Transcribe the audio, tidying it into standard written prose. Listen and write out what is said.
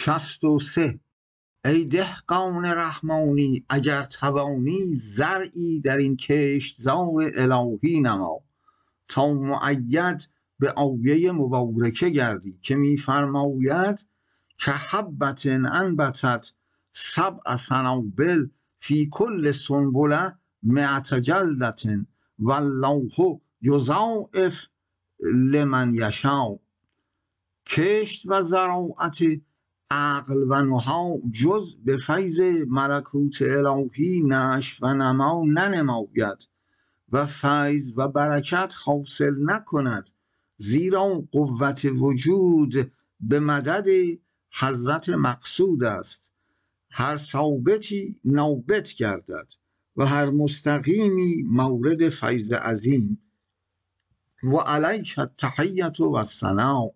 63. ای دهقان رحمانی اگر توانی زرعی در این کشتزار الهی نما، تا مؤید به آیه مبارکه گردی که می‌فرماید که حبة انبتت سبع سنابل فی کل سنبله 100 جلدة والله یضاعف لمن یشاء. کشت و زراعت عقل و نها جز به فیض ملکوت الهی نشو و نما ننماید و فیض و برکت حاصل نکند، زیرا قوت وجود به مدد حضرت مقصود است. هر ثابتی نابت گردد و هر مستقیمی مورد فیض عظیم. و علیک التحیة و الثناء.